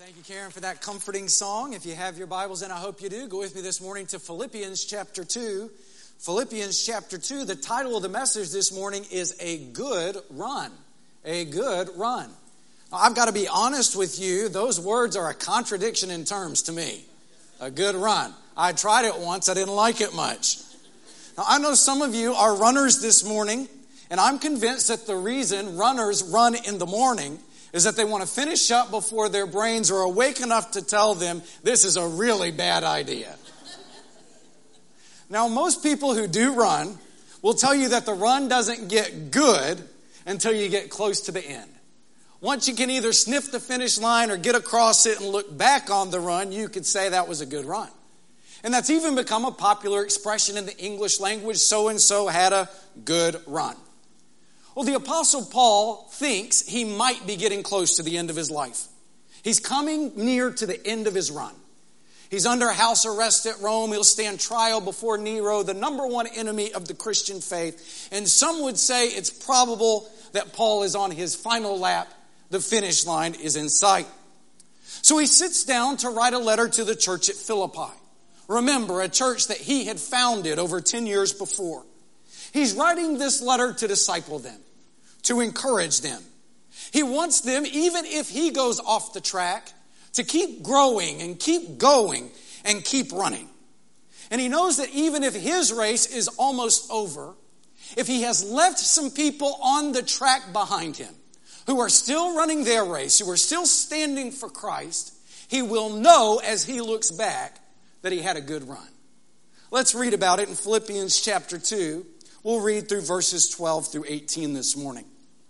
Thank you, Karen, for that comforting song. If you have your Bibles, and I hope you do, go with me this morning to Philippians chapter 2. Philippians chapter 2, the title of the message this morning is A Good Run. A Good Run. Now, I've got to be honest with you, those words are a contradiction in terms to me. A good run. I tried it once, I didn't like it much. Now, I know some of you are runners this morning, and I'm convinced that the reason runners run in the morning is that they want to finish up before their brains are awake enough to tell them this is a really bad idea. Now, most people who do run will tell you that the run doesn't get good until you get close to the end. Once you can either sniff the finish line or get across it and look back on the run, you could say that was a good run. And that's even become a popular expression in the English language, so-and-so had a good run. Well, the Apostle Paul thinks he might be getting close to the end of his life. He's coming near to the end of his run. He's under house arrest at Rome. He'll stand trial before Nero, the number one enemy of the Christian faith. And some would say it's probable that Paul is on his final lap. The finish line is in sight. So he sits down to write a letter to the church at Philippi. Remember, a church that he had founded over 10 years before. He's writing this letter to disciple them, to encourage them. He wants them, even if he goes off the track, to keep growing and keep going and keep running. And he knows that even if his race is almost over, if he has left some people on the track behind him who are still running their race, who are still standing for Christ, he will know as he looks back that he had a good run. Let's read about it in Philippians chapter 2. We'll read through verses 12 through 18 this morning.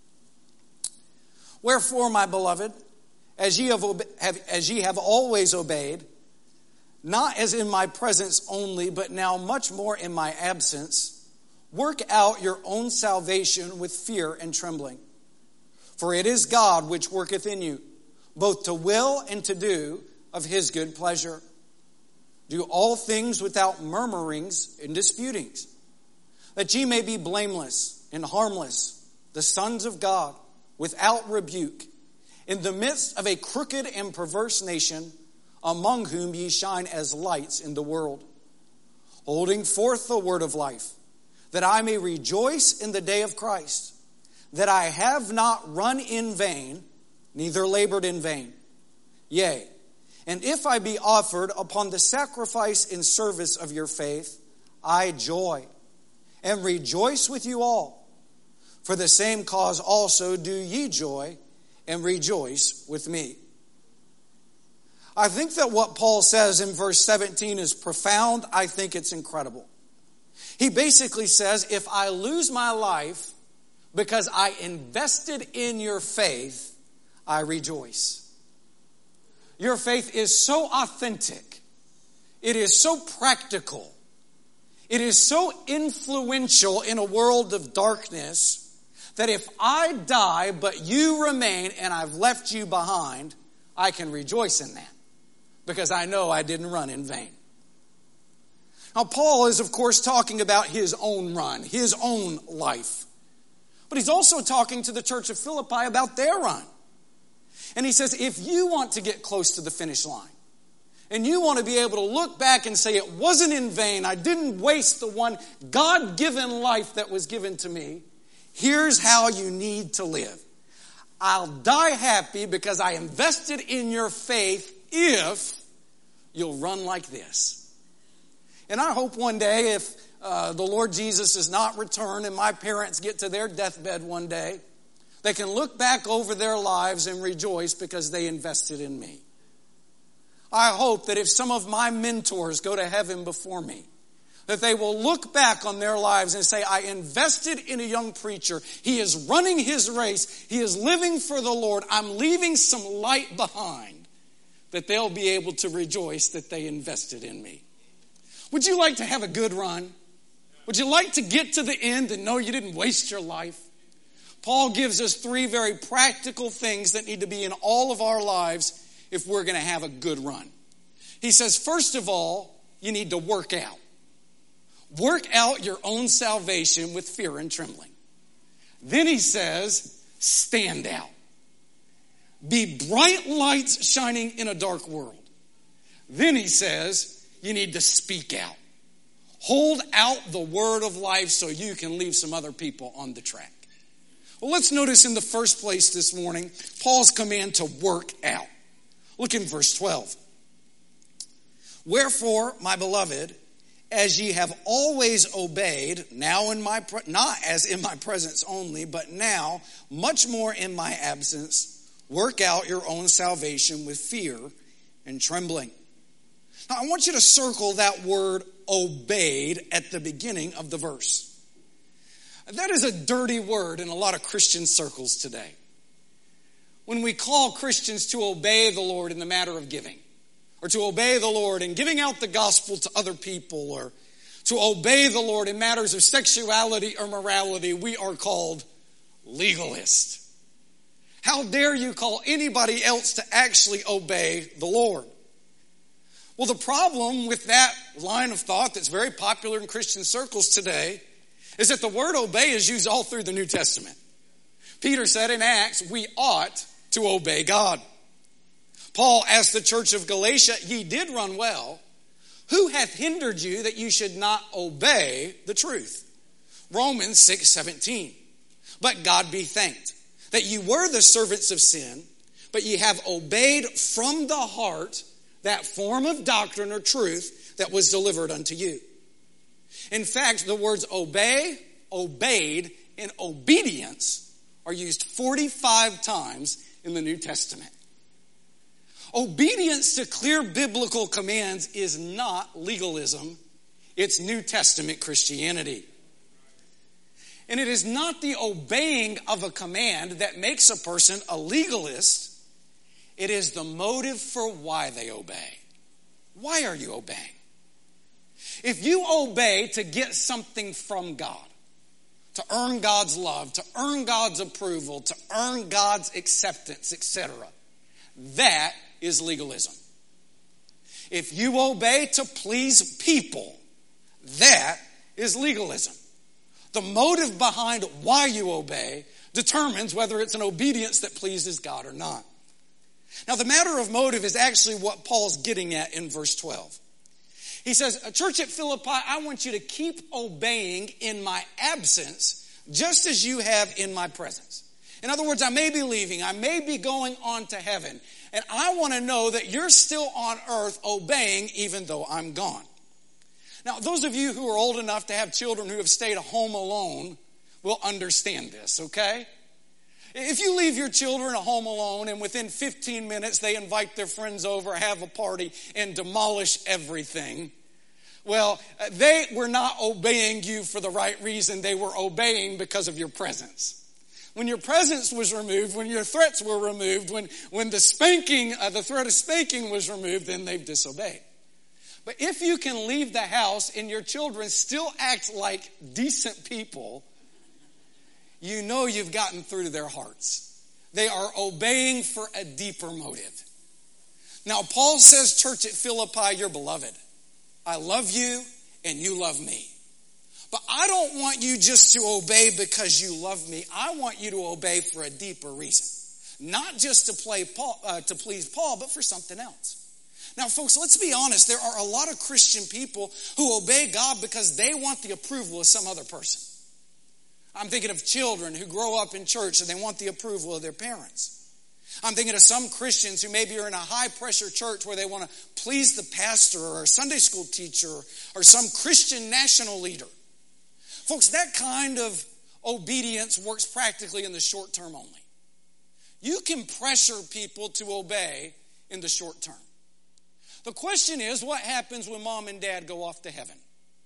Wherefore, my beloved, as ye have always obeyed, not as in my presence only, but now much more in my absence, work out your own salvation with fear and trembling. For it is God which worketh in you, both to will and to do of his good pleasure. Do all things without murmurings and disputings, that ye may be blameless and harmless, the sons of God, without rebuke, in the midst of a crooked and perverse nation, among whom ye shine as lights in the world, holding forth the word of life, that I may rejoice in the day of Christ, that I have not run in vain, neither labored in vain. Yea, and if I be offered upon the sacrifice and service of your faith, I joy, and rejoice with you all. For the same cause also do ye joy, and rejoice with me. I think that what Paul says in verse 17 is profound. I think it's incredible. He basically says, if I lose my life because I invested in your faith, I rejoice. Your faith is so authentic. It is so practical. It is so influential in a world of darkness that if I die but you remain and I've left you behind, I can rejoice in that because I know I didn't run in vain. Now, Paul is, of course, talking about his own run, his own life. But he's also talking to the church of Philippi about their run. And he says, if you want to get close to the finish line, and you want to be able to look back and say, it wasn't in vain, I didn't waste the one God-given life that was given to me, here's how you need to live. I'll die happy because I invested in your faith if you'll run like this. And I hope one day if the Lord Jesus is not returned and my parents get to their deathbed one day, they can look back over their lives and rejoice because they invested in me. I hope that if some of my mentors go to heaven before me, that they will look back on their lives and say, I invested in a young preacher. He is running his race. He is living for the Lord. I'm leaving some light behind, that they'll be able to rejoice that they invested in me. Would you like to have a good run? Would you like to get to the end and know you didn't waste your life? Paul gives us 3 very practical things that need to be in all of our lives if we're going to have a good run. He says, first of all, you need to work out. Work out your own salvation with fear and trembling. Then he says, stand out. be bright lights shining in a dark world. Then he says, you need to speak out. Hold out the word of life so you can leave some other people on the track. Well, let's notice in the first place this morning, Paul's command to work out. Look in verse 12. Wherefore, my beloved, as ye have always obeyed, now in my not as in my presence only, but now much more in my absence, work out your own salvation with fear and trembling. Now, I want you to circle that word obeyed at the beginning of the verse. That is a dirty word in a lot of Christian circles today. When we call Christians to obey the Lord in the matter of giving, or to obey the Lord in giving out the gospel to other people, or to obey the Lord in matters of sexuality or morality, we are called legalists. How dare you call anybody else to actually obey the Lord? Well, the problem with that line of thought that's very popular in Christian circles today is that the word obey is used all through the New Testament. Peter said in Acts, we ought to obey God. Paul asked the church of Galatia, ye did run well. Who hath hindered you that you should not obey the truth? Romans 6:17. But God be thanked that ye were the servants of sin, but ye have obeyed from the heart that form of doctrine or truth that was delivered unto you. In fact, the words obey, obeyed, and obedience are used 45 times in the New Testament. Obedience to clear biblical commands is not legalism. It's New Testament Christianity. And it is not the obeying of a command that makes a person a legalist. It is the motive for why they obey. Why are you obeying? If you obey to get something from God, to earn God's love, to earn God's approval, to earn God's acceptance, etc., that is legalism. If you obey to please people, that is legalism. The motive behind why you obey determines whether it's an obedience that pleases God or not. Now, the matter of motive is actually what Paul's getting at in verse 12. He says, church at Philippi, I want you to keep obeying in my absence, just as you have in my presence. In other words, I may be leaving, I may be going on to heaven, and I want to know that you're still on earth obeying even though I'm gone. Now, those of you who are old enough to have children who have stayed home alone will understand this, okay? If you leave your children at home alone and within 15 minutes they invite their friends over, have a party, and demolish everything, well, they were not obeying you for the right reason. They were obeying because of your presence. When your presence was removed, when your threats were removed, when the threat of spanking was removed, then they've disobeyed. But if you can leave the house and your children still act like decent people, you know you've gotten through to their hearts. They are obeying for a deeper motive. Now, Paul says, church at Philippi, you're beloved. I love you and you love me. But I don't want you just to obey because you love me. I want you to obey for a deeper reason. Not just to please Paul, but for something else. Now, folks, let's be honest. There are a lot of Christian people who obey God because they want the approval of some other person. I'm thinking of children who grow up in church and they want the approval of their parents. I'm thinking of some Christians who maybe are in a high-pressure church where they want to please the pastor or a Sunday school teacher or some Christian national leader. Folks, that kind of obedience works practically in the short term only. You can pressure people to obey in the short term. The question is, what happens when mom and dad go off to heaven?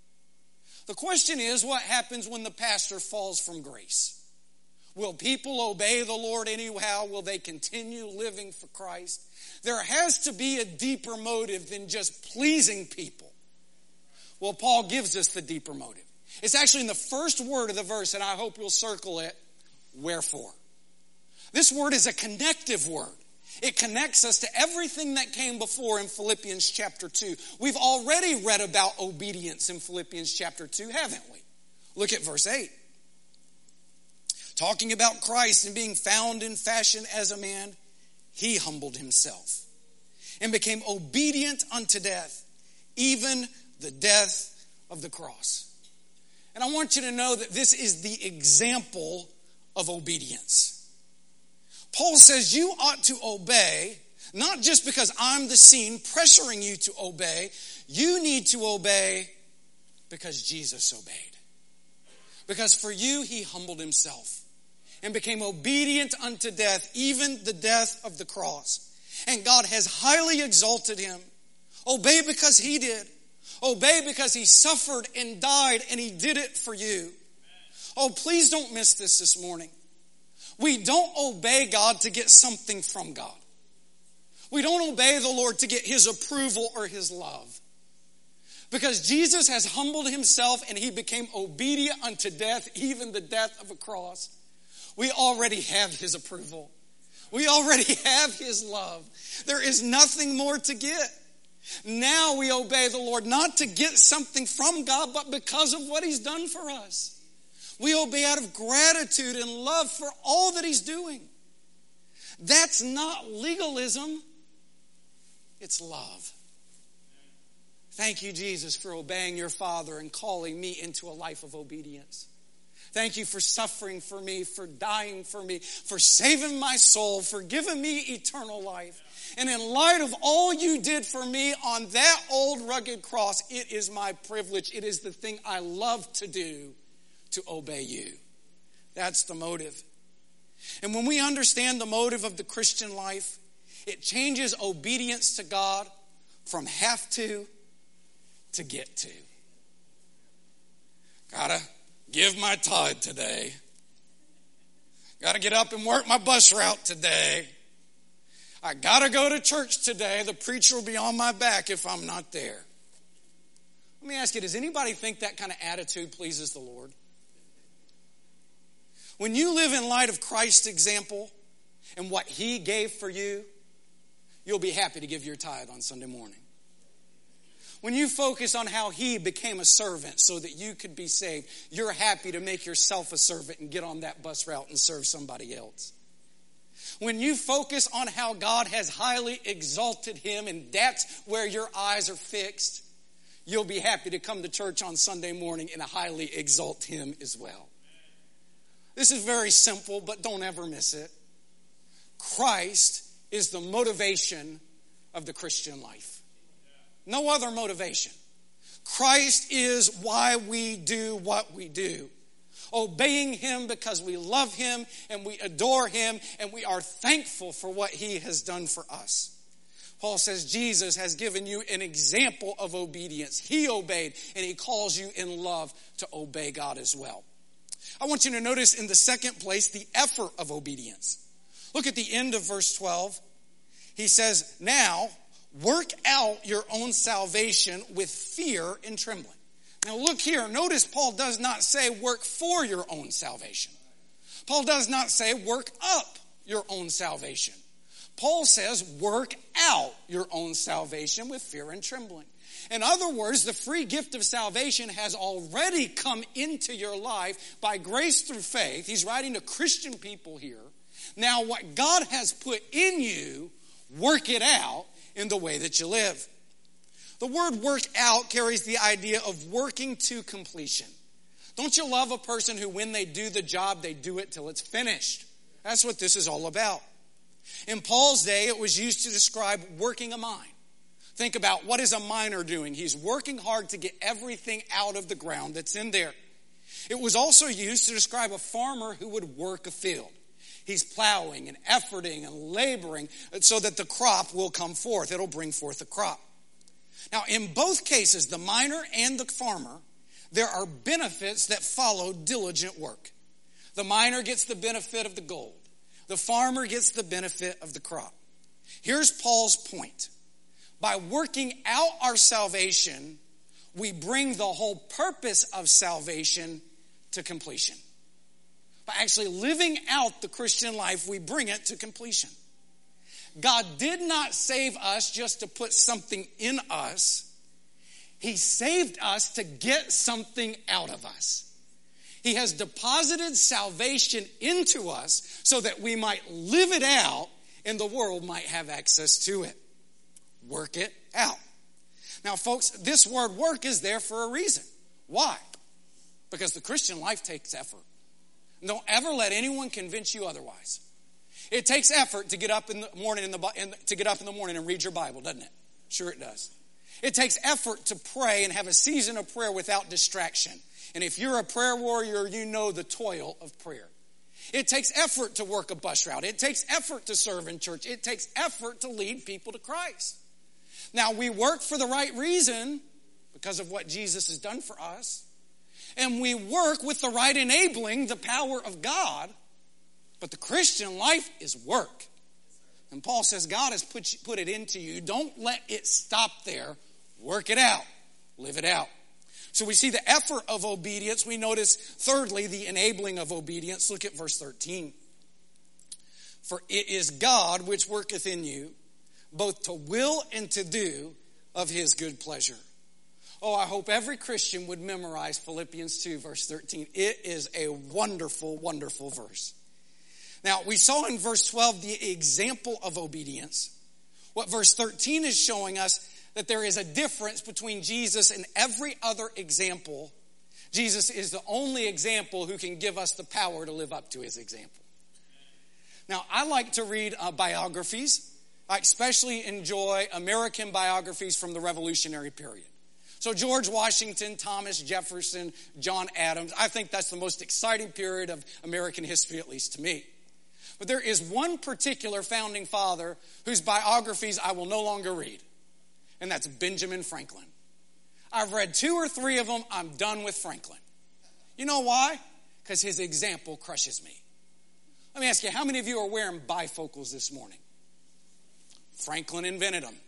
The question is, what happens when the pastor falls from grace? Will people obey the Lord anyhow? Will they continue living for Christ? There has to be a deeper motive than just pleasing people. Well, Paul gives us the deeper motive. It's actually in the first word of the verse, and I hope you'll circle it, wherefore. This word is a connective word. It connects us to everything that came before in Philippians chapter 2. We've already read about obedience in Philippians chapter 2, haven't we? Look at verse 8. Talking about Christ and being found in fashion as a man, he humbled himself and became obedient unto death, even the death of the cross. And I want you to know that this is the example of obedience. Paul says you ought to obey, not just because I'm the scene pressuring you to obey. You need to obey because Jesus obeyed. Because for you, he humbled himself and became obedient unto death, even the death of the cross. And God has highly exalted him. Obey because he did. Obey because he suffered and died, and he did it for you. Oh, please don't miss this morning. We don't obey God to get something from God. We don't obey the Lord to get his approval or his love. Because Jesus has humbled himself and he became obedient unto death, even the death of a cross. We already have his approval. We already have his love. There is nothing more to get. Now we obey the Lord not to get something from God, but because of what he's done for us. We obey out of gratitude and love for all that he's doing. That's not legalism. It's love. Thank you, Jesus, for obeying your Father and calling me into a life of obedience. Thank you for suffering for me, for dying for me, for saving my soul, for giving me eternal life. And in light of all you did for me on that old rugged cross, it is my privilege. It is the thing I love to do, to obey you. That's the motive. And when we understand the motive of the Christian life, it changes obedience to God from have to get to. Gotta give my tithe today. Gotta get up and work my bus route today. I gotta go to church today. The preacher will be on my back if I'm not there. Let me ask you, does anybody think that kind of attitude pleases the Lord? When you live in light of Christ's example and what he gave for you, you'll be happy to give your tithe on Sunday morning. When you focus on how he became a servant so that you could be saved, you're happy to make yourself a servant and get on that bus route and serve somebody else. When you focus on how God has highly exalted him and that's where your eyes are fixed, you'll be happy to come to church on Sunday morning and highly exalt him as well. This is very simple, but don't ever miss it. Christ is the motivation of the Christian life. No other motivation. Christ is why we do what we do. Obeying him because we love him and we adore him and we are thankful for what he has done for us. Paul says Jesus has given you an example of obedience. He obeyed and he calls you in love to obey God as well. I want you to notice in the second place the effort of obedience. Look at the end of verse 12. He says, now work out your own salvation with fear and trembling. Now look here, notice Paul does not say work for your own salvation. Paul does not say work up your own salvation. Paul says work out your own salvation with fear and trembling. In other words, the free gift of salvation has already come into your life by grace through faith. He's writing to Christian people here. Now what God has put in you, work it out in the way that you live. The word work out carries the idea of working to completion. Don't you love a person who when they do the job, they do it till it's finished? That's what this is all about. In Paul's day, it was used to describe working a mine. Think about what is a miner doing? He's working hard to get everything out of the ground that's in there. It was also used to describe a farmer who would work a field. He's plowing and efforting and laboring so that the crop will come forth. It'll bring forth a crop. Now, in both cases, the miner and the farmer, there are benefits that follow diligent work. The miner gets the benefit of the gold. The farmer gets the benefit of the crop. Here's Paul's point. By working out our salvation, we bring the whole purpose of salvation to completion. By actually living out the Christian life, we bring it to completion. God did not save us just to put something in us. He saved us to get something out of us. He has deposited salvation into us so that we might live it out and the world might have access to it. Work it out. Now, folks, this word work is there for a reason. Why? Because the Christian life takes effort. Don't ever let anyone convince you otherwise. It takes effort to get up in the morning and read your Bible, doesn't it? Sure it does. It takes effort to pray and have a season of prayer without distraction. And if you're a prayer warrior, you know the toil of prayer. It takes effort to work a bus route. It takes effort to serve in church. It takes effort to lead people to Christ. Now, we work for the right reason because of what Jesus has done for us. And we work with the right enabling, the power of God. But the Christian life is work. And Paul says God has put it into you. Don't let it stop there. Work it out. Live it out. So we see the effort of obedience. We notice, thirdly, the enabling of obedience. Look at verse 13. For it is God which worketh in you, both to will and to do of his good pleasure. Oh, I hope every Christian would memorize Philippians 2, verse 13. It is a wonderful, wonderful verse. Now, we saw in verse 12 the example of obedience. What verse 13 is showing us, that there is a difference between Jesus and every other example. Jesus is the only example who can give us the power to live up to his example. Now, I like to read biographies. I especially enjoy American biographies from the Revolutionary period. So George Washington, Thomas Jefferson, John Adams, I think that's the most exciting period of American history, at least to me. But there is one particular founding father whose biographies I will no longer read, and that's Benjamin Franklin. I've read 2 or 3 of them. I'm done with Franklin. You know why? Because his example crushes me. Let me ask you, how many of you are wearing bifocals this morning? Franklin invented them.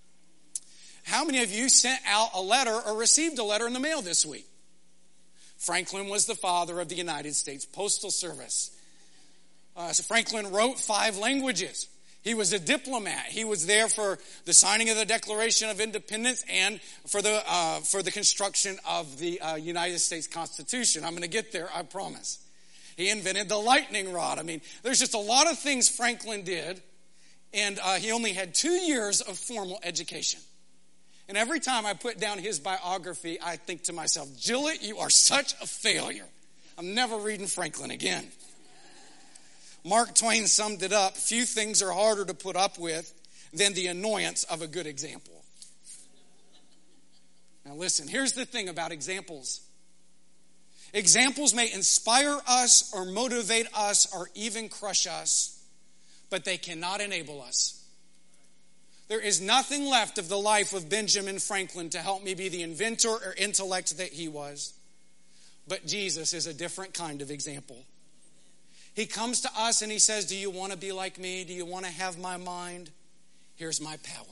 How many of you sent out a letter or received a letter in the mail this week? Franklin was the father of the United States Postal Service. So Franklin wrote 5 languages. He was a diplomat. He was there for the signing of the Declaration of Independence and for the construction of the United States Constitution. I'm going to get there, I promise. He invented the lightning rod. I mean, there's just a lot of things Franklin did, and he only had 2 years of formal education. And every time I put down his biography, I think to myself, Gillett, you are such a failure. I'm never reading Franklin again. Mark Twain summed it up. Few things are harder to put up with than the annoyance of a good example. Now listen, here's the thing about examples. Examples may inspire us or motivate us or even crush us, but they cannot enable us. There is nothing left of the life of Benjamin Franklin to help me be the inventor or intellect that he was. But Jesus is a different kind of example. He comes to us and he says, do you want to be like me? Do you want to have my mind? Here's my power.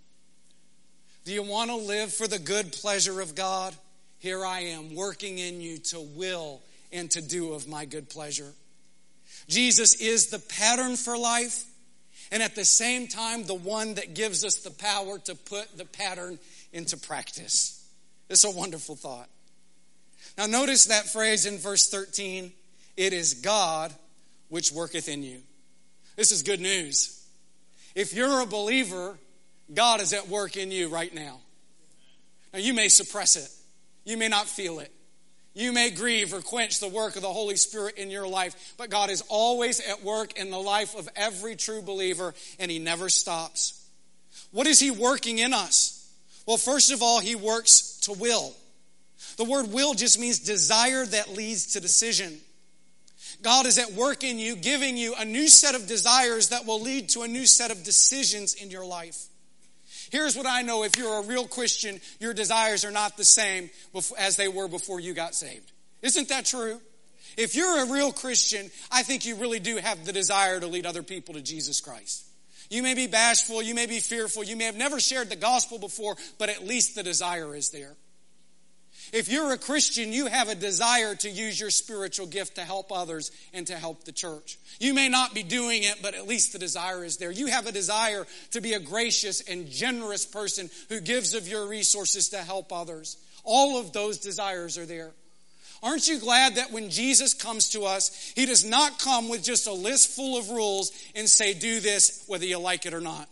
Do you want to live for the good pleasure of God? Here I am working in you to will and to do of my good pleasure. Jesus is the pattern for life, and at the same time, the one that gives us the power to put the pattern into practice. It's a wonderful thought. Now notice that phrase in verse 13, it is God which worketh in you. This is good news. If you're a believer, God is at work in you right now. Now you may suppress it. You may not feel it. You may grieve or quench the work of the Holy Spirit in your life, but God is always at work in the life of every true believer, and he never stops. What is he working in us? Well, first of all, he works to will. The word will just means desire that leads to decision. God is at work in you, giving you a new set of desires that will lead to a new set of decisions in your life. Here's what I know. If you're a real Christian, your desires are not the same as they were before you got saved. Isn't that true? If you're a real Christian, I think you really do have the desire to lead other people to Jesus Christ. You may be bashful, you may be fearful, you may have never shared the gospel before, but at least the desire is there. If you're a Christian, you have a desire to use your spiritual gift to help others and to help the church. You may not be doing it, but at least the desire is there. You have a desire to be a gracious and generous person who gives of your resources to help others. All of those desires are there. Aren't you glad that when Jesus comes to us, he does not come with just a list full of rules and say, do this whether you like it or not.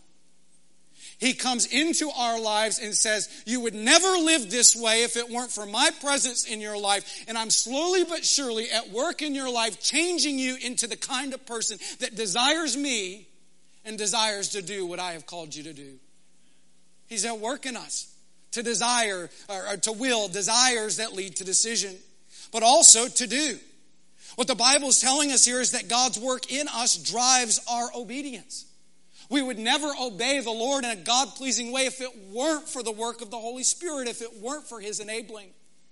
He comes into our lives and says, you would never live this way if it weren't for my presence in your life. And I'm slowly but surely at work in your life, changing you into the kind of person that desires me and desires to do what I have called you to do. He's at work in us to desire, or to will, desires that lead to decision, but also to do. What the Bible is telling us here is that God's work in us drives our obedience. We would never obey the Lord in a God-pleasing way if it weren't for the work of the Holy Spirit, if it weren't for his enabling.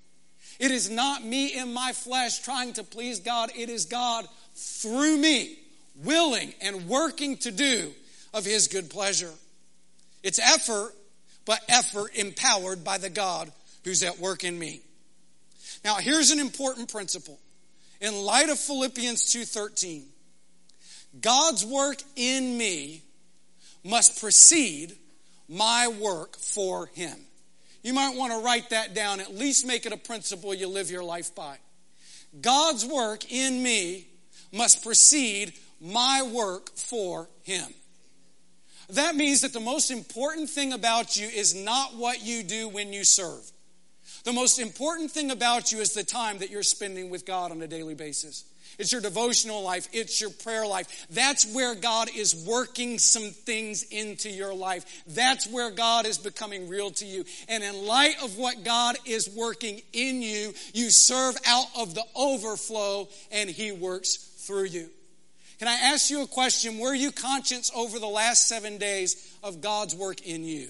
It is not me in my flesh trying to please God. It is God through me, willing and working to do of his good pleasure. It's effort, but effort empowered by the God who's at work in me. Now, here's an important principle. In light of Philippians 2:13, God's work in me must precede my work for him. You might want to write that down, at least make it a principle you live your life by. God's work in me must precede my work for him. That means that the most important thing about you is not what you do when you serve. The most important thing about you is the time that you're spending with God on a daily basis. It's your devotional life. It's your prayer life. That's where God is working some things into your life. That's where God is becoming real to you. And in light of what God is working in you, you serve out of the overflow and he works through you. Can I ask you a question? Were you conscious over the last 7 days of God's work in you?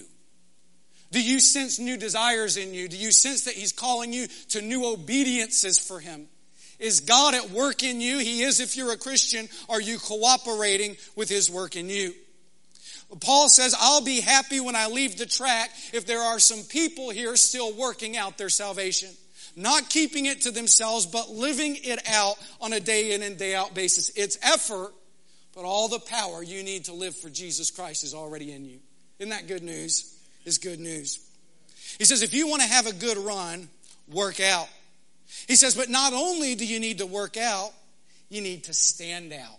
Do you sense new desires in you? Do you sense that he's calling you to new obediences for him? Is God at work in you? He is if you're a Christian. Are you cooperating with his work in you? Paul says, I'll be happy when I leave the track if there are some people here still working out their salvation. Not keeping it to themselves, but living it out on a day in and day out basis. It's effort, but all the power you need to live for Jesus Christ is already in you. Isn't that good news? It's good news. He says, if you want to have a good run, work out. He says, but not only do you need to work out, you need to stand out.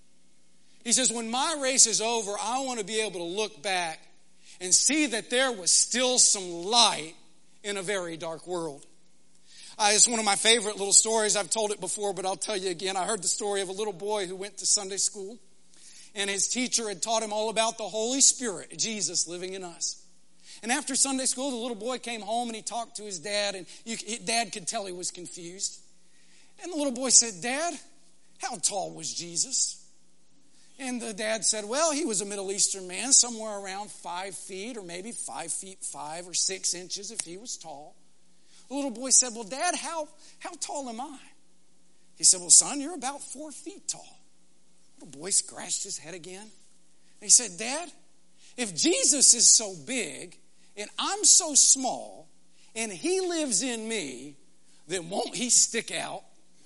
He says, when my race is over, I want to be able to look back and see that there was still some light in a very dark world. It's one of my favorite little stories. I've told it before, but I'll tell you again. I heard the story of a little boy who went to Sunday school, and his teacher had taught him all about the Holy Spirit, Jesus living in us. And after Sunday school, the little boy came home and he talked to his dad, and Dad could tell he was confused. And the little boy said, Dad, how tall was Jesus? And the dad said, well, he was a Middle Eastern man, somewhere around 5 feet, or maybe 5 feet 5 or 6 inches if he was tall. The little boy said, well, Dad, how tall am I? He said, well, son, you're about 4 feet tall. The little boy scratched his head again. And he said, Dad, if Jesus is so big and I'm so small and he lives in me, then won't he stick out?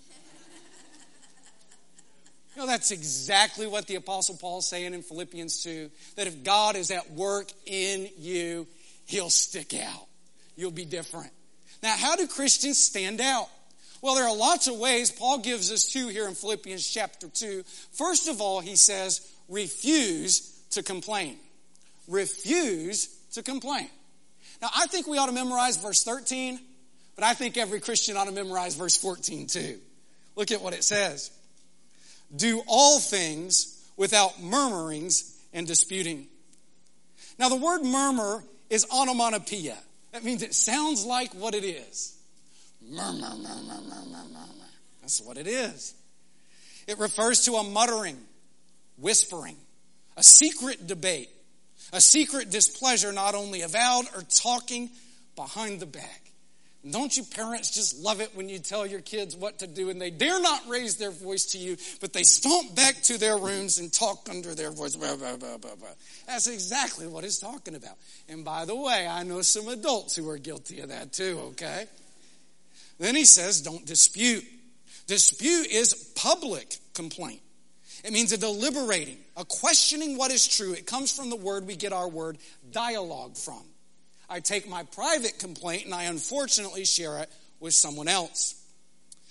You know, that's exactly what the Apostle Paul's saying in Philippians 2, that if God is at work in you, he'll stick out. You'll be different. Now, how do Christians stand out? Well, there are lots of ways. Paul gives us two here in Philippians chapter 2. First of all, he says, refuse to complain. Refuse to complain. Now, I think we ought to memorize verse 13, but I think every Christian ought to memorize verse 14 too. Look at what it says. Do all things without murmurings and disputing. Now, the word murmur is onomatopoeia. That means it sounds like what it is. Murmur, murmur, murmur, murmur. That's what it is. It refers to a muttering, whispering, a secret debate, a secret displeasure not only avowed or talking behind the back. And don't you parents just love it when you tell your kids what to do and they dare not raise their voice to you, but they stomp back to their rooms and talk under their voice. Blah, blah, blah, blah, blah. That's exactly what he's talking about. And by the way, I know some adults who are guilty of that too, okay? Then he says, don't dispute. Dispute is public complaint. It means a deliberating, a questioning what is true. It comes from the word we get our word dialogue from. I take my private complaint and I unfortunately share it with someone else.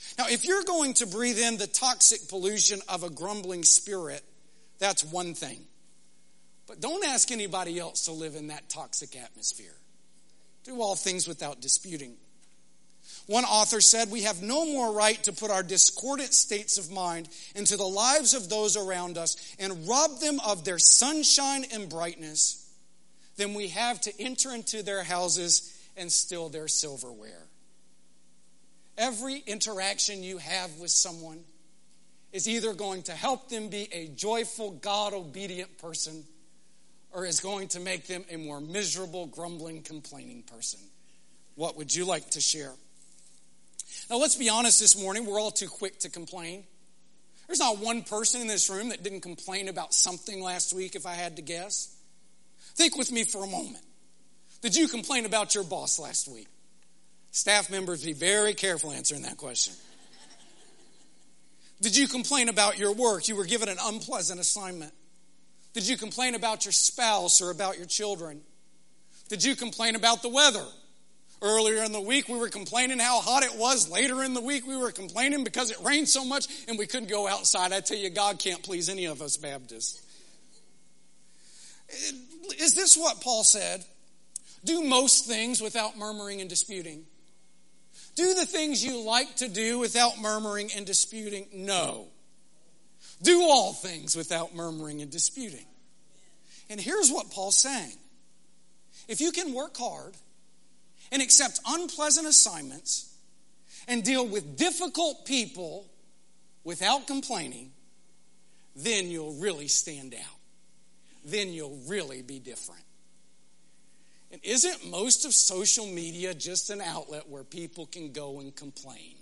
Now, if you're going to breathe in the toxic pollution of a grumbling spirit, that's one thing. But don't ask anybody else to live in that toxic atmosphere. Do all things without disputing. One author said, we have no more right to put our discordant states of mind into the lives of those around us and rob them of their sunshine and brightness than we have to enter into their houses and steal their silverware. Every interaction you have with someone is either going to help them be a joyful, God-obedient person or is going to make them a more miserable, grumbling, complaining person. What would you like to share? Now, let's be honest this morning. We're all too quick to complain. There's not one person in this room that didn't complain about something last week, if I had to guess. Think with me for a moment. Did you complain about your boss last week? Staff members, be very careful answering that question. Did you complain about your work? You were given an unpleasant assignment. Did you complain about your spouse or about your children? Did you complain about the weather? Earlier in the week, we were complaining how hot it was. Later in the week, we were complaining because it rained so much and we couldn't go outside. I tell you, God can't please any of us Baptists. Is this what Paul said? Do most things without murmuring and disputing. Do the things you like to do without murmuring and disputing? No. Do all things without murmuring and disputing. And here's what Paul's saying. If you can work hard and accept unpleasant assignments and deal with difficult people without complaining, then you'll really stand out. Then you'll really be different. And isn't most of social media just an outlet where people can go and complain?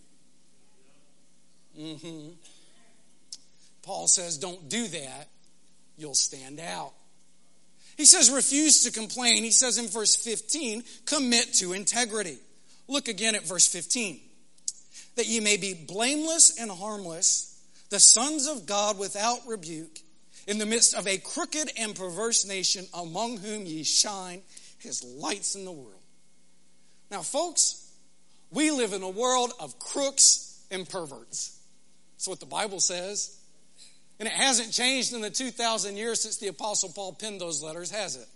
Paul says, don't do that. You'll stand out. He says, refuse to complain. He says in verse 15, commit to integrity. Look again at verse 15. That ye may be blameless and harmless, the sons of God without rebuke, in the midst of a crooked and perverse nation, among whom ye shine his lights in the world. Now, folks, we live in a world of crooks and perverts. That's what the Bible says. And it hasn't changed in the 2,000 years since the Apostle Paul penned those letters, has it?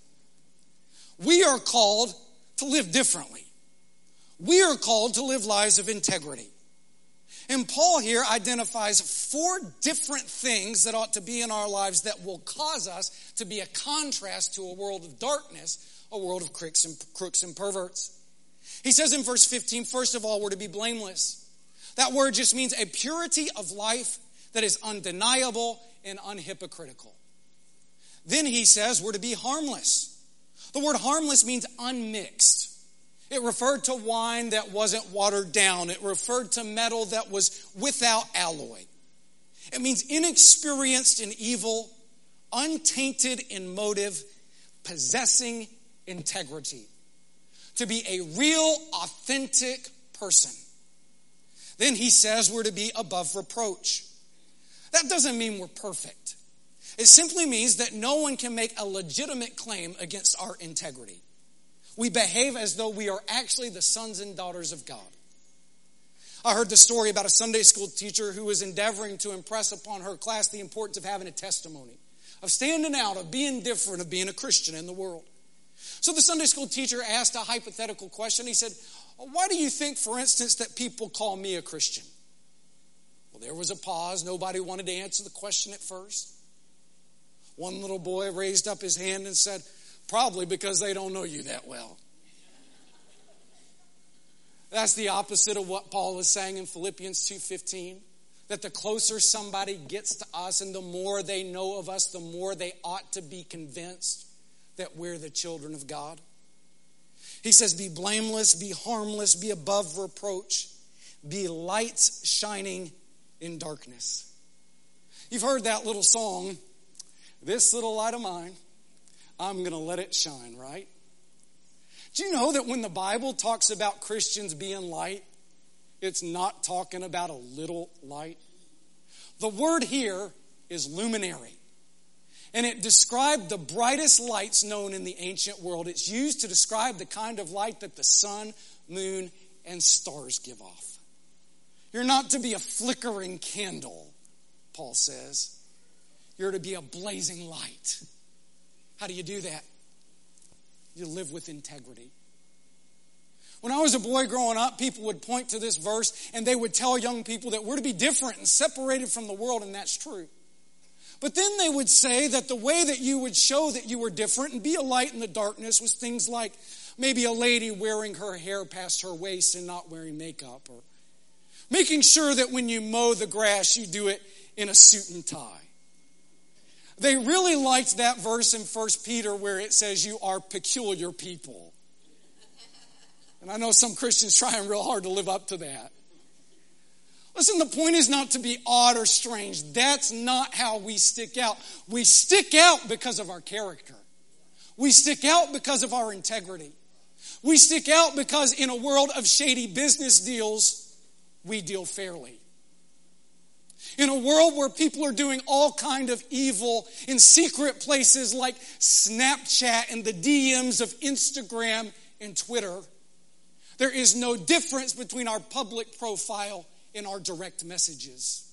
We are called to live differently. We are called to live lives of integrity. And Paul here identifies 4 different things that ought to be in our lives that will cause us to be a contrast to a world of darkness, a world of crooks and perverts. He says in verse 15, first of all, we're to be blameless. That word just means a purity of life that is undeniable and unhypocritical. Then he says we're to be harmless. The word harmless means unmixed. It referred to wine that wasn't watered down. It referred to metal that was without alloy. It means inexperienced in evil, untainted in motive, possessing integrity. To be a real, authentic person. Then he says we're to be above reproach. That doesn't mean we're perfect. It simply means that no one can make a legitimate claim against our integrity. We behave as though we are actually the sons and daughters of God. I heard the story about a Sunday school teacher who was endeavoring to impress upon her class the importance of having a testimony, of standing out, of being different, of being a Christian in the world. So the Sunday school teacher asked a hypothetical question. He said, why do you think, for instance, that people call me a Christian? Well, there was a pause. Nobody wanted to answer the question at first. One little boy raised up his hand and said, probably because they don't know you that well. That's the opposite of what Paul is saying in Philippians 2:15. That the closer somebody gets to us and the more they know of us, the more they ought to be convinced that we're the children of God. He says, be blameless, be harmless, be above reproach, be lights shining in darkness. You've heard that little song, this little light of mine, I'm going to let it shine, right? Do you know that when the Bible talks about Christians being light, it's not talking about a little light? The word here is luminary. And it described the brightest lights known in the ancient world. It's used to describe the kind of light that the sun, moon, and stars give off. You're not to be a flickering candle, Paul says. You're to be a blazing light. How do you do that? You live with integrity. When I was a boy growing up, people would point to this verse and they would tell young people that we're to be different and separated from the world, and that's true. But then they would say that the way that you would show that you were different and be a light in the darkness was things like maybe a lady wearing her hair past her waist and not wearing makeup, or making sure that when you mow the grass, you do it in a suit and tie. They really liked that verse in 1 Peter where it says you are peculiar people. And I know some Christians trying real hard to live up to that. Listen, the point is not to be odd or strange. That's not how we stick out. We stick out because of our character. We stick out because of our integrity. We stick out because in a world of shady business deals, we deal fairly. In a world where people are doing all kind of evil in secret places like Snapchat and the DMs of Instagram and Twitter, there is no difference between our public profile and our direct messages.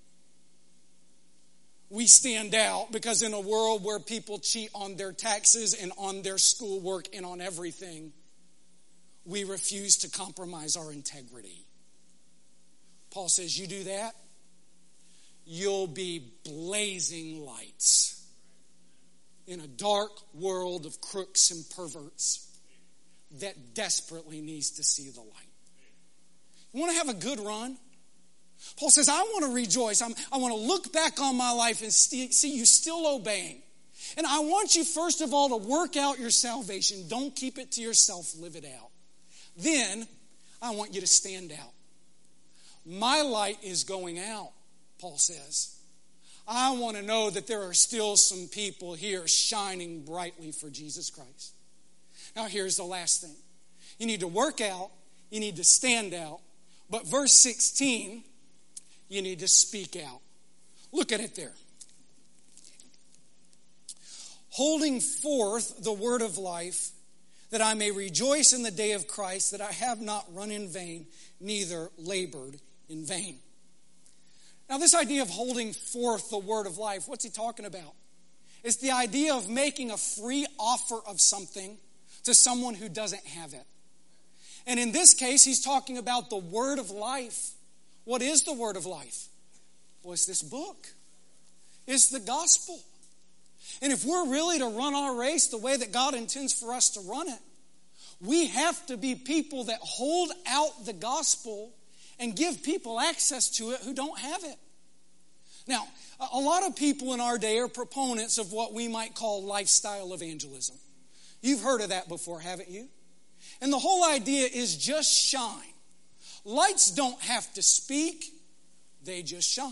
We stand out because in a world where people cheat on their taxes and on their schoolwork and on everything, we refuse to compromise our integrity. Paul says, you do that, you'll be blazing lights in a dark world of crooks and perverts that desperately needs to see the light. You want to have a good run? Paul says, I want to rejoice. I want to look back on my life and see you still obeying. And I want you, first of all, to work out your salvation. Don't keep it to yourself. Live it out. Then, I want you to stand out. My light is going out, Paul says. I want to know that there are still some people here shining brightly for Jesus Christ. Now, here's the last thing. You need to work out. You need to stand out. But verse 16, you need to speak out. Look at it there. Holding forth the word of life, that I may rejoice in the day of Christ, that I have not run in vain, neither labored in vain. Now, this idea of holding forth the word of life, what's he talking about? It's the idea of making a free offer of something to someone who doesn't have it. And in this case, he's talking about the word of life. What is the word of life? Well, it's this book. It's the gospel. And if we're really to run our race the way that God intends for us to run it, we have to be people that hold out the gospel and give people access to it who don't have it. Now, a lot of people in our day are proponents of what we might call lifestyle evangelism. You've heard of that before, haven't you? And the whole idea is just shine. Lights don't have to speak, they just shine.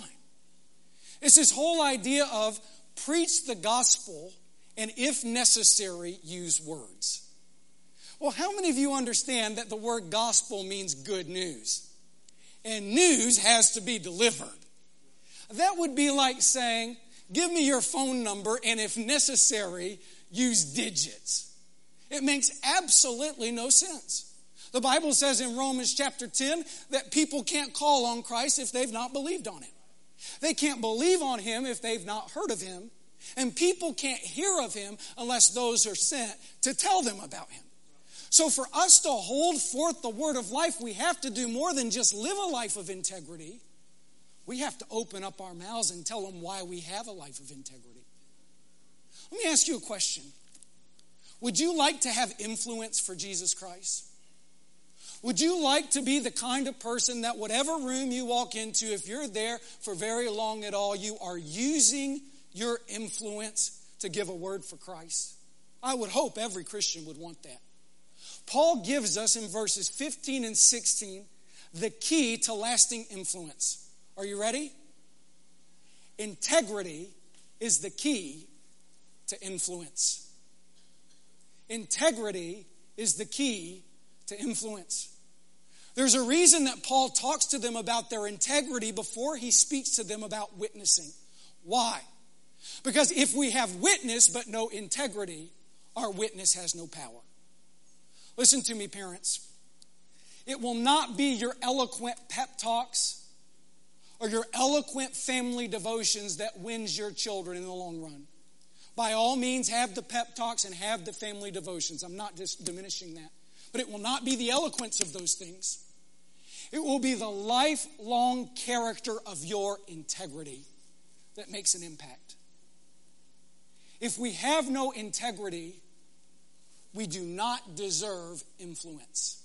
It's this whole idea of preach the gospel and, if necessary, use words. Well, how many of you understand that the word gospel means good news? And news has to be delivered. That would be like saying, give me your phone number and, if necessary, use digits. It makes absolutely no sense. The Bible says in Romans chapter 10 that people can't call on Christ if they've not believed on him. They can't believe on him if they've not heard of him. And people can't hear of him unless those are sent to tell them about him. So for us to hold forth the word of life, we have to do more than just live a life of integrity. We have to open up our mouths and tell them why we have a life of integrity. Let me ask you a question. Would you like to have influence for Jesus Christ? Would you like to be the kind of person that whatever room you walk into, if you're there for very long at all, you are using your influence to give a word for Christ? I would hope every Christian would want that. Paul gives us in verses 15 and 16 the key to lasting influence. Are you ready? Integrity is the key to influence. Integrity is the key to influence. There's a reason that Paul talks to them about their integrity before he speaks to them about witnessing. Why? Because if we have witness but no integrity, our witness has no power. Listen to me, parents. It will not be your eloquent pep talks or your eloquent family devotions that wins your children in the long run. By all means, have the pep talks and have the family devotions. I'm not just diminishing that. But it will not be the eloquence of those things. It will be the lifelong character of your integrity that makes an impact. If we have no integrity, we do not deserve influence.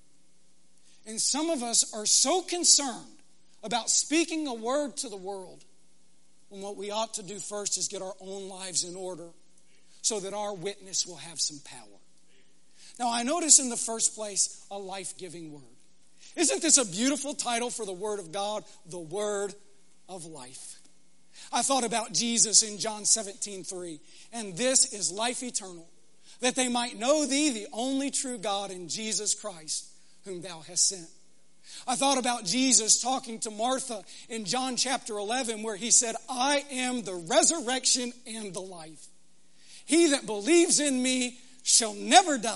And some of us are so concerned about speaking a word to the world when what we ought to do first is get our own lives in order so that our witness will have some power. Now, I notice in the first place a life-giving word. Isn't this a beautiful title for the Word of God? The Word of Life. I thought about Jesus in John 17:3. And this is life eternal, that they might know thee, the only true God, and Jesus Christ, whom thou hast sent. I thought about Jesus talking to Martha in John chapter 11, where he said, I am the resurrection and the life. He that believes in me shall never die.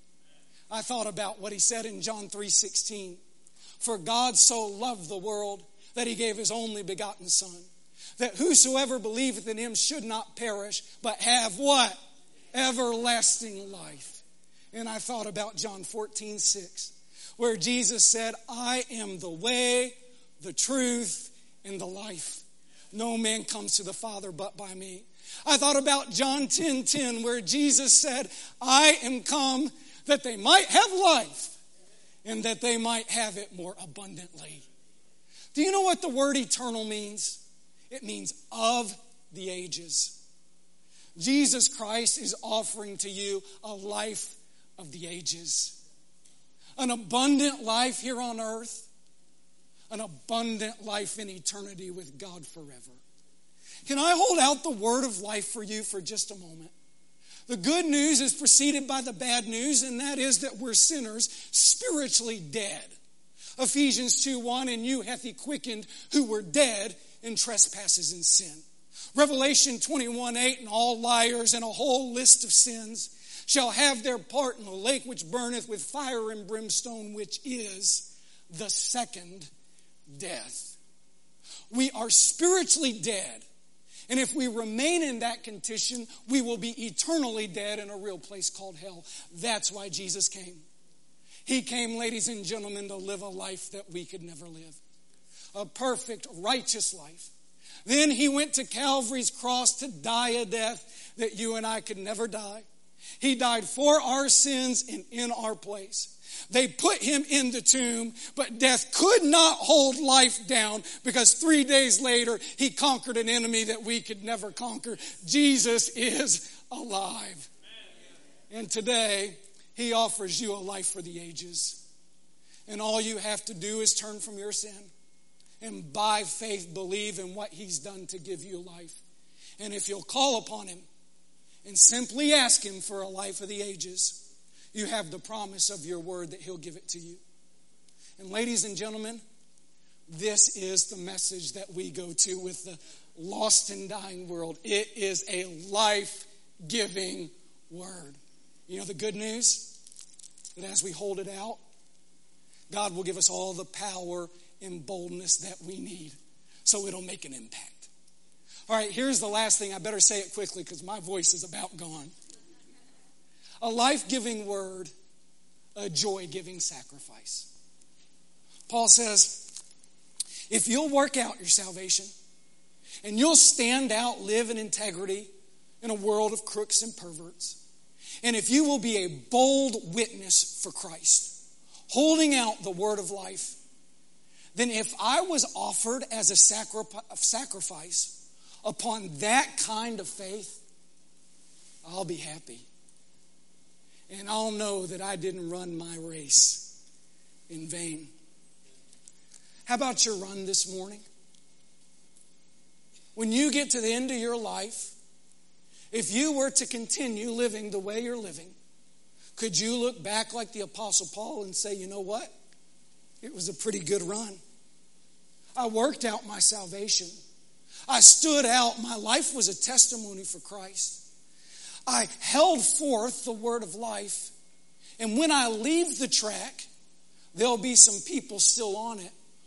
I thought about what he said in John 3:16. For God so loved the world that he gave his only begotten Son, that whosoever believeth in him should not perish, but have what? Everlasting life. And I thought about John 14:6, where Jesus said, I am the way, the truth, and the life. No man comes to the Father but by me. I thought about John 10:10, where Jesus said, I am come that they might have life and that they might have it more abundantly. Do you know what the word eternal means? It means of the ages. Jesus Christ is offering to you a life of the ages. An abundant life here on earth. An abundant life in eternity with God forever. Can I hold out the word of life for you for just a moment? The good news is preceded by the bad news, and that is that we're sinners, spiritually dead. Ephesians 2:1, and you hath he quickened who were dead in trespasses and sin. Revelation 21:8, and all liars and a whole list of sins shall have their part in the lake which burneth with fire and brimstone, which is the second death. We are spiritually dead. And if we remain in that condition, we will be eternally dead in a real place called hell. That's why Jesus came. He came, ladies and gentlemen, to live a life that we could never live. A perfect, righteous life. Then he went to Calvary's cross to die a death that you and I could never die. He died for our sins and in our place. They put him in the tomb, but death could not hold life down because 3 days later he conquered an enemy that we could never conquer. Jesus is alive. And today he offers you a life for the ages. And all you have to do is turn from your sin and by faith believe in what he's done to give you life. And if you'll call upon him and simply ask him for a life of the ages, you have the promise of your word that he'll give it to you. And ladies and gentlemen, this is the message that we go to with the lost and dying world. It is a life-giving word. You know the good news? That as we hold it out, God will give us all the power and boldness that we need so it'll make an impact. All right, here's the last thing. I better say it quickly because my voice is about gone. A life-giving word, a joy-giving sacrifice. Paul says, if you'll work out your salvation and you'll stand out, live in integrity in a world of crooks and perverts, and if you will be a bold witness for Christ, holding out the word of life, then if I was offered as a sacrifice upon that kind of faith, I'll be happy. And I'll know that I didn't run my race in vain. How about your run this morning? When you get to the end of your life, if you were to continue living the way you're living, could you look back like the Apostle Paul and say, you know what? It was a pretty good run. I worked out my salvation. I stood out. My life was a testimony for Christ. I held forth the word of life. And when I leave the track, there'll be some people still on it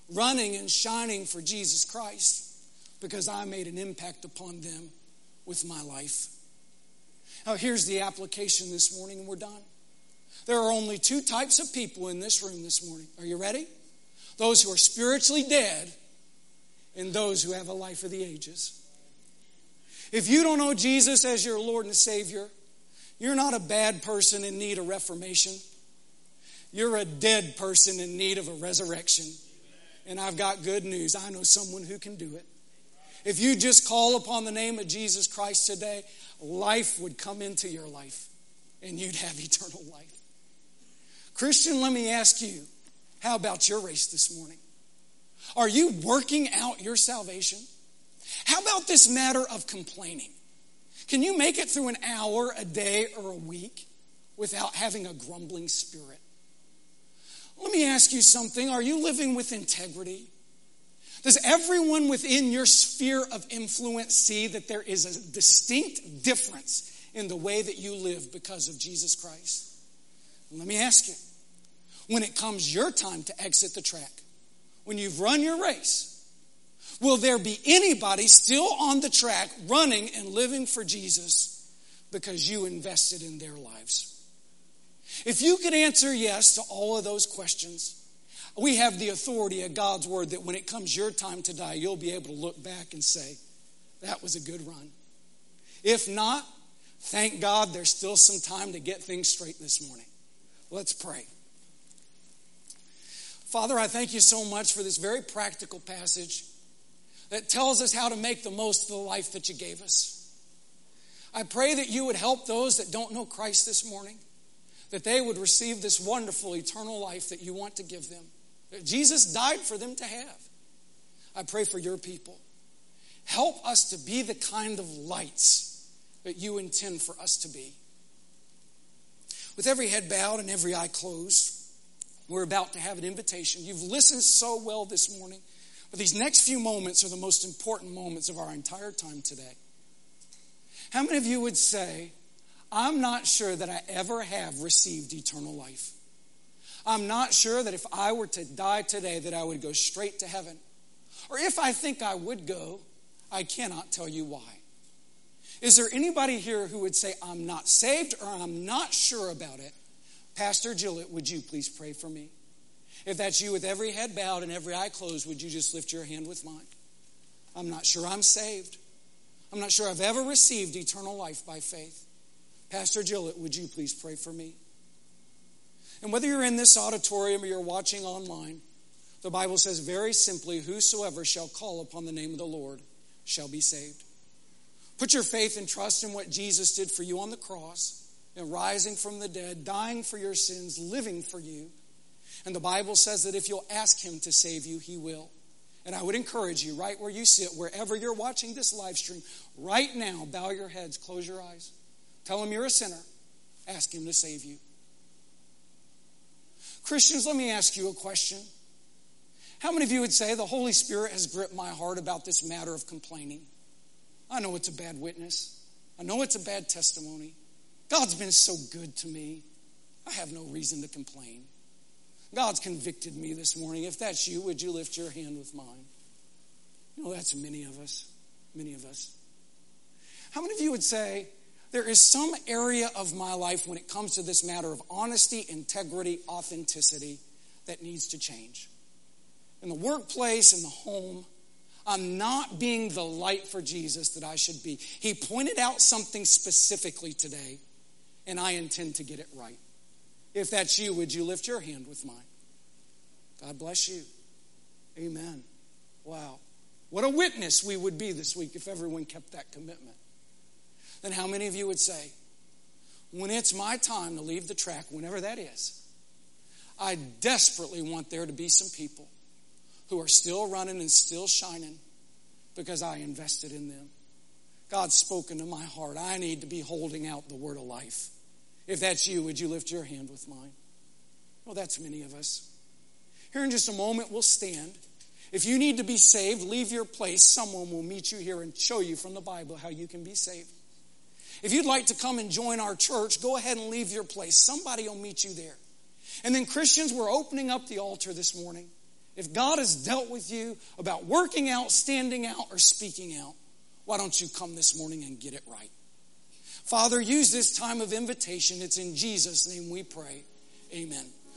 running and shining for Jesus Christ because I made an impact upon them with my life. Now, here's the application this morning, and we're done. There are only two types of people in this room this morning. Are you ready? Those who are spiritually dead and those who have a life of the ages. If you don't know Jesus as your Lord and Savior, you're not a bad person in need of reformation. You're a dead person in need of a resurrection. And I've got good news. I know someone who can do it. If you just call upon the name of Jesus Christ today, life would come into your life and you'd have eternal life. Christian, let me ask you, how about your race this morning? Are you working out your salvation? How about this matter of complaining? Can you make it through an hour, a day, or a week without having a grumbling spirit? Let me ask you something. Are you living with integrity? Does everyone within your sphere of influence see that there is a distinct difference in the way that you live because of Jesus Christ? Let me ask you, when it comes your time to exit the track, when you've run your race, will there be anybody still on the track running and living for Jesus because you invested in their lives? If you could answer yes to all of those questions, we have the authority of God's word that when it comes your time to die, you'll be able to look back and say, that was a good run. If not, thank God there's still some time to get things straight this morning. Let's pray. Father, I thank you so much for this very practical passage that tells us how to make the most of the life that you gave us. I pray that you would help those that don't know Christ this morning, that they would receive this wonderful eternal life that you want to give them, that Jesus died for them to have. I pray for your people. Help us to be the kind of lights that you intend for us to be. With every head bowed and every eye closed, we're about to have an invitation. You've listened so well this morning, but these next few moments are the most important moments of our entire time today. How many of you would say, I'm not sure that I ever have received eternal life? I'm not sure that if I were to die today that I would go straight to heaven. Or if I think I would go, I cannot tell you why. Is there anybody here who would say, I'm not saved or I'm not sure about it? Pastor Gillett, would you please pray for me? If that's you with every head bowed and every eye closed, would you just lift your hand with mine? I'm not sure I'm saved. I'm not sure I've ever received eternal life by faith. Pastor Gillett, would you please pray for me? And whether you're in this auditorium or you're watching online, the Bible says very simply, whosoever shall call upon the name of the Lord shall be saved. Put your faith and trust in what Jesus did for you on the cross, and rising from the dead, dying for your sins, living for you. And the Bible says that if you'll ask him to save you, he will. And I would encourage you, right where you sit, wherever you're watching this live stream, right now, bow your heads, close your eyes. Tell him you're a sinner. Ask him to save you. Christians, let me ask you a question. How many of you would say the Holy Spirit has gripped my heart about this matter of complaining? I know it's a bad witness. I know it's a bad testimony. God's been so good to me. I have no reason to complain. God's convicted me this morning. If that's you, would you lift your hand with mine? You know, that's many of us. Many of us. How many of you would say, there is some area of my life when it comes to this matter of honesty, integrity, authenticity that needs to change? In the workplace, in the home, I'm not being the light for Jesus that I should be. He pointed out something specifically today, and I intend to get it right. If that's you, would you lift your hand with mine? God bless you. Amen. Wow. What a witness we would be this week if everyone kept that commitment. Then how many of you would say, when it's my time to leave the track, whenever that is, I desperately want there to be some people who are still running and still shining because I invested in them. God's spoken to my heart. I need to be holding out the word of life. If that's you, would you lift your hand with mine? Well, that's many of us. Here in just a moment, we'll stand. If you need to be saved, leave your place. Someone will meet you here and show you from the Bible how you can be saved. If you'd like to come and join our church, go ahead and leave your place. Somebody will meet you there. And then Christians, we're opening up the altar this morning. If God has dealt with you about working out, standing out, or speaking out, why don't you come this morning and get it right? Father, use this time of invitation. It's in Jesus' name we pray. Amen.